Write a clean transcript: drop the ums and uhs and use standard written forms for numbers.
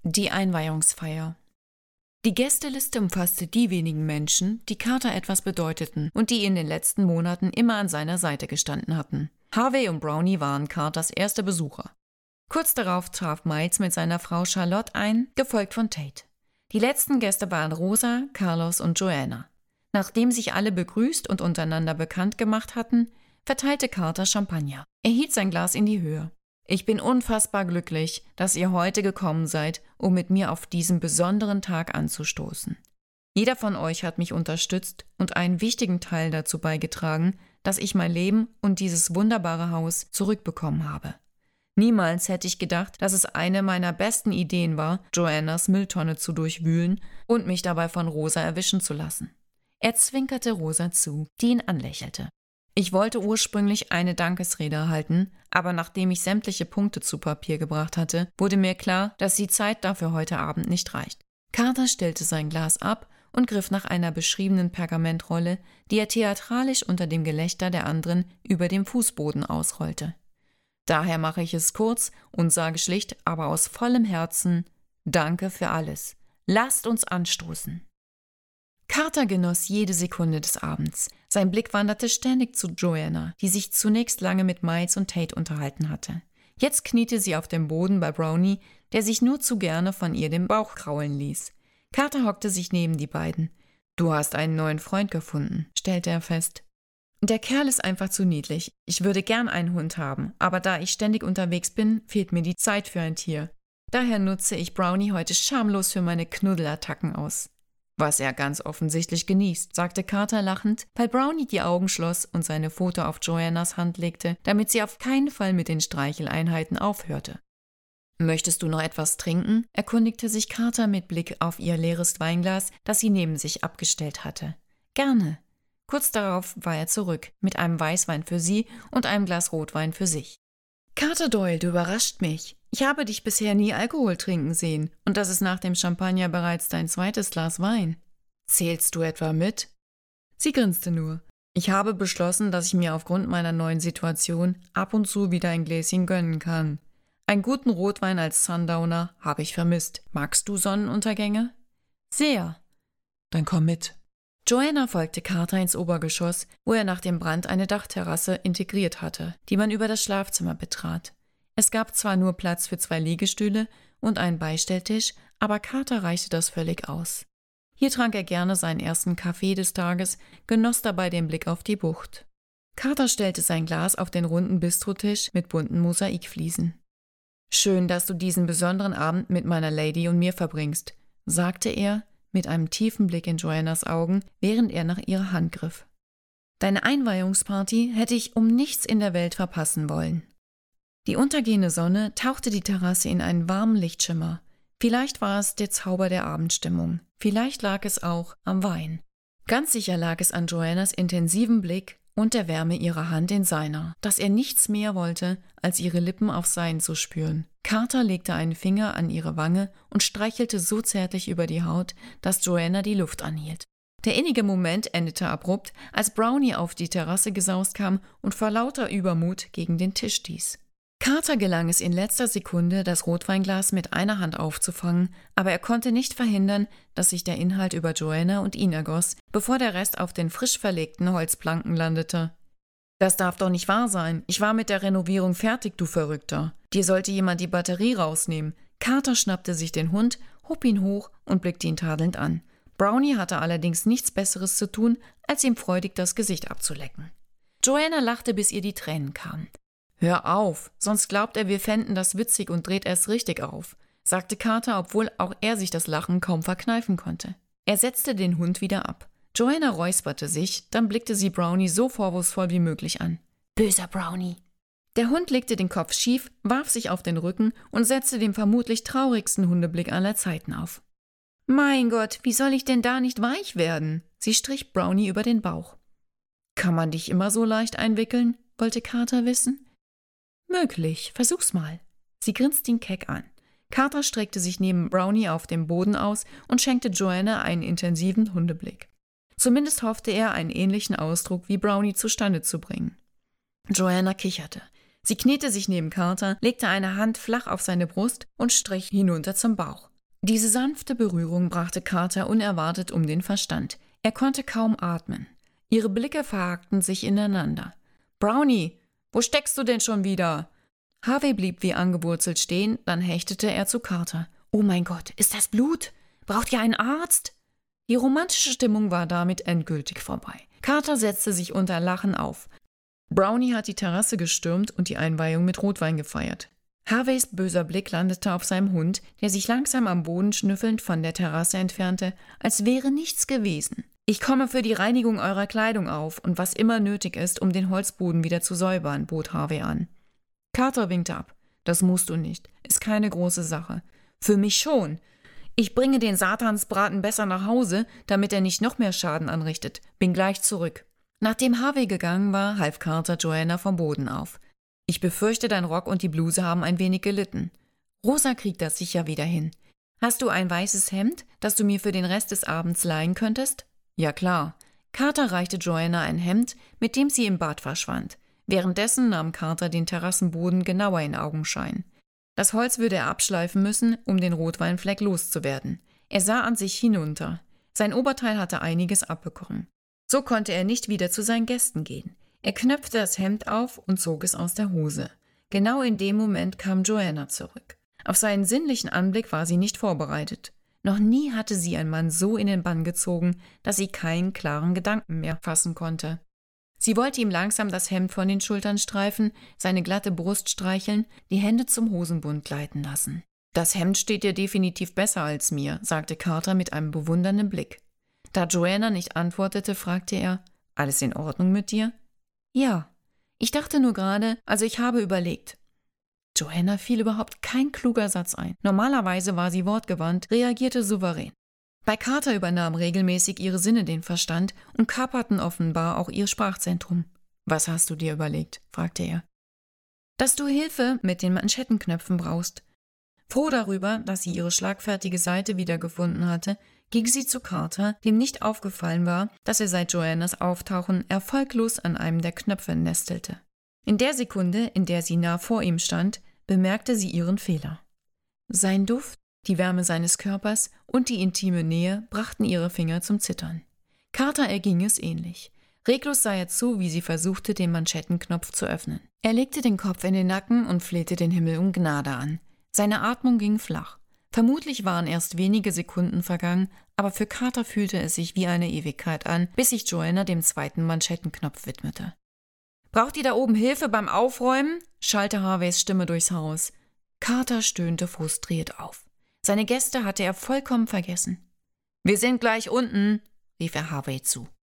Die Einweihungsfeier. Die Gästeliste umfasste die wenigen Menschen, die Carter etwas bedeuteten und die in den letzten Monaten immer an seiner Seite gestanden hatten. Harvey und Brownie waren Carters erste Besucher. Kurz darauf traf Miles mit seiner Frau Charlotte ein, gefolgt von Tate. Die letzten Gäste waren Rosa, Carlos und Joanna. Nachdem sich alle begrüßt und untereinander bekannt gemacht hatten, verteilte Carter Champagner. Er hielt sein Glas in die Höhe. »Ich bin unfassbar glücklich, dass ihr heute gekommen seid, um mit mir auf diesen besonderen Tag anzustoßen. Jeder von euch hat mich unterstützt und einen wichtigen Teil dazu beigetragen, dass ich mein Leben und dieses wunderbare Haus zurückbekommen habe. Niemals hätte ich gedacht, dass es eine meiner besten Ideen war, Joannas Mülltonne zu durchwühlen und mich dabei von Rosa erwischen zu lassen.« Er zwinkerte Rosa zu, die ihn anlächelte. »Ich wollte ursprünglich eine Dankesrede halten, aber nachdem ich sämtliche Punkte zu Papier gebracht hatte, wurde mir klar, dass die Zeit dafür heute Abend nicht reicht.« Carter stellte sein Glas ab und griff nach einer beschriebenen Pergamentrolle, die er theatralisch unter dem Gelächter der anderen über dem Fußboden ausrollte. »Daher mache ich es kurz und sage schlicht, aber aus vollem Herzen, Danke für alles. Lasst uns anstoßen.« Carter genoss jede Sekunde des Abends. Sein Blick wanderte ständig zu Joanna, die sich zunächst lange mit Miles und Tate unterhalten hatte. Jetzt kniete sie auf dem Boden bei Brownie, der sich nur zu gerne von ihr den Bauch kraulen ließ. Carter hockte sich neben die beiden. »Du hast einen neuen Freund gefunden«, stellte er fest. »Der Kerl ist einfach zu niedlich. Ich würde gern einen Hund haben, aber da ich ständig unterwegs bin, fehlt mir die Zeit für ein Tier. Daher nutze ich Brownie heute schamlos für meine Knuddelattacken aus.« »Was er ganz offensichtlich genießt«, sagte Carter lachend, weil Brownie die Augen schloss und seine Pfote auf Joannas Hand legte, damit sie auf keinen Fall mit den Streicheleinheiten aufhörte. »Möchtest du noch etwas trinken?« erkundigte sich Carter mit Blick auf ihr leeres Weinglas, das sie neben sich abgestellt hatte. »Gerne.« Kurz darauf war er zurück, mit einem Weißwein für sie und einem Glas Rotwein für sich. »Carter Doyle, du überrascht mich. Ich habe dich bisher nie Alkohol trinken sehen, und das ist nach dem Champagner bereits dein zweites Glas Wein. Zählst du etwa mit?« Sie grinste nur. »Ich habe beschlossen, dass ich mir aufgrund meiner neuen Situation ab und zu wieder ein Gläschen gönnen kann. Einen guten Rotwein als Sundowner habe ich vermisst. Magst du Sonnenuntergänge?« »Sehr.« »Dann komm mit.« Joanna folgte Carter ins Obergeschoss, wo er nach dem Brand eine Dachterrasse integriert hatte, die man über das Schlafzimmer betrat. Es gab zwar nur Platz für 2 Liegestühle und einen Beistelltisch, aber Carter reichte das völlig aus. Hier trank er gerne seinen ersten Kaffee des Tages, genoss dabei den Blick auf die Bucht. Carter stellte sein Glas auf den runden Bistrotisch mit bunten Mosaikfliesen. »Schön, dass du diesen besonderen Abend mit meiner Lady und mir verbringst«, sagte er, mit einem tiefen Blick in Joannas Augen, während er nach ihrer Hand griff. »Deine Einweihungsparty hätte ich um nichts in der Welt verpassen wollen.« Die untergehende Sonne tauchte die Terrasse in einen warmen Lichtschimmer. Vielleicht war es der Zauber der Abendstimmung, vielleicht lag es auch am Wein. Ganz sicher lag es an Joannas intensivem Blick und der Wärme ihrer Hand in seiner, dass er nichts mehr wollte, als ihre Lippen auf seinen zu spüren. Carter legte einen Finger an ihre Wange und streichelte so zärtlich über die Haut, dass Joanna die Luft anhielt. Der innige Moment endete abrupt, als Brownie auf die Terrasse gesaust kam und vor lauter Übermut gegen den Tisch stieß. Carter gelang es in letzter Sekunde, das Rotweinglas mit einer Hand aufzufangen, aber er konnte nicht verhindern, dass sich der Inhalt über Joanna und ihn ergoss, bevor der Rest auf den frisch verlegten Holzplanken landete. »Das darf doch nicht wahr sein. Ich war mit der Renovierung fertig, du Verrückter. Dir sollte jemand die Batterie rausnehmen.« Carter schnappte sich den Hund, hob ihn hoch und blickte ihn tadelnd an. Brownie hatte allerdings nichts Besseres zu tun, als ihm freudig das Gesicht abzulecken. Joanna lachte, bis ihr die Tränen kamen. »Hör auf, sonst glaubt er, wir fänden das witzig und dreht erst richtig auf«, sagte Carter, obwohl auch er sich das Lachen kaum verkneifen konnte. Er setzte den Hund wieder ab. Joanna räusperte sich, dann blickte sie Brownie so vorwurfsvoll wie möglich an. »Böser Brownie!« Der Hund legte den Kopf schief, warf sich auf den Rücken und setzte den vermutlich traurigsten Hundeblick aller Zeiten auf. »Mein Gott, wie soll ich denn da nicht weich werden?« Sie strich Brownie über den Bauch. »Kann man dich immer so leicht einwickeln?« wollte Carter wissen. »Möglich, versuch's mal.« Sie grinste ihn keck an. Carter streckte sich neben Brownie auf dem Boden aus und schenkte Joanna einen intensiven Hundeblick. Zumindest hoffte er, einen ähnlichen Ausdruck wie Brownie zustande zu bringen. Joanna kicherte. Sie kniete sich neben Carter, legte eine Hand flach auf seine Brust und strich hinunter zum Bauch. Diese sanfte Berührung brachte Carter unerwartet um den Verstand. Er konnte kaum atmen. Ihre Blicke verhakten sich ineinander. »Brownie, wo steckst du denn schon wieder?« Harvey blieb wie angewurzelt stehen, dann hechtete er zu Carter. »Oh mein Gott, ist das Blut? Braucht ihr einen Arzt?« Die romantische Stimmung war damit endgültig vorbei. Carter setzte sich unter Lachen auf. Brownie hat die Terrasse gestürmt und die Einweihung mit Rotwein gefeiert. Harveys böser Blick landete auf seinem Hund, der sich langsam am Boden schnüffelnd von der Terrasse entfernte, als wäre nichts gewesen. »Ich komme für die Reinigung eurer Kleidung auf und was immer nötig ist, um den Holzboden wieder zu säubern«, bot Harvey an. Carter winkte ab. »Das musst du nicht. Ist keine große Sache. Für mich schon. Ich bringe den Satansbraten besser nach Hause, damit er nicht noch mehr Schaden anrichtet. Bin gleich zurück.« Nachdem Harvey gegangen war, half Carter Joanna vom Boden auf. »Ich befürchte, dein Rock und die Bluse haben ein wenig gelitten. Rosa kriegt das sicher wieder hin. Hast du ein weißes Hemd, das du mir für den Rest des Abends leihen könntest?« »Ja, klar.« Carter reichte Joanna ein Hemd, mit dem sie im Bad verschwand. Währenddessen nahm Carter den Terrassenboden genauer in Augenschein. Das Holz würde er abschleifen müssen, um den Rotweinfleck loszuwerden. Er sah an sich hinunter. Sein Oberteil hatte einiges abbekommen. So konnte er nicht wieder zu seinen Gästen gehen. Er knöpfte das Hemd auf und zog es aus der Hose. Genau in dem Moment kam Joanna zurück. Auf seinen sinnlichen Anblick war sie nicht vorbereitet. Noch nie hatte sie einen Mann so in den Bann gezogen, dass sie keinen klaren Gedanken mehr fassen konnte. Sie wollte ihm langsam das Hemd von den Schultern streifen, seine glatte Brust streicheln, die Hände zum Hosenbund gleiten lassen. »Das Hemd steht dir definitiv besser als mir«, sagte Carter mit einem bewundernden Blick. Da Joanna nicht antwortete, fragte er, »Alles in Ordnung mit dir?« »Ja, ich dachte nur gerade, also ich habe überlegt.« Joanna fiel überhaupt kein kluger Satz ein. Normalerweise war sie wortgewandt, reagierte souverän. Bei Carter übernahmen regelmäßig ihre Sinne den Verstand und kaperten offenbar auch ihr Sprachzentrum. »Was hast du dir überlegt?« fragte er. »Dass du Hilfe mit den Manschettenknöpfen brauchst.« Froh darüber, dass sie ihre schlagfertige Seite wiedergefunden hatte, ging sie zu Carter, dem nicht aufgefallen war, dass er seit Joannas Auftauchen erfolglos an einem der Knöpfe nestelte. In der Sekunde, in der sie nah vor ihm stand, bemerkte sie ihren Fehler. Sein Duft, die Wärme seines Körpers und die intime Nähe brachten ihre Finger zum Zittern. Carter erging es ähnlich. Reglos sah er zu, wie sie versuchte, den Manschettenknopf zu öffnen. Er legte den Kopf in den Nacken und flehte den Himmel um Gnade an. Seine Atmung ging flach. Vermutlich waren erst wenige Sekunden vergangen, aber für Carter fühlte es sich wie eine Ewigkeit an, bis sich Joanna dem zweiten Manschettenknopf widmete. »Braucht ihr da oben Hilfe beim Aufräumen?« schallte Harveys Stimme durchs Haus. Carter stöhnte frustriert auf. Seine Gäste hatte er vollkommen vergessen. »Wir sind gleich unten«, rief er Harvey zu.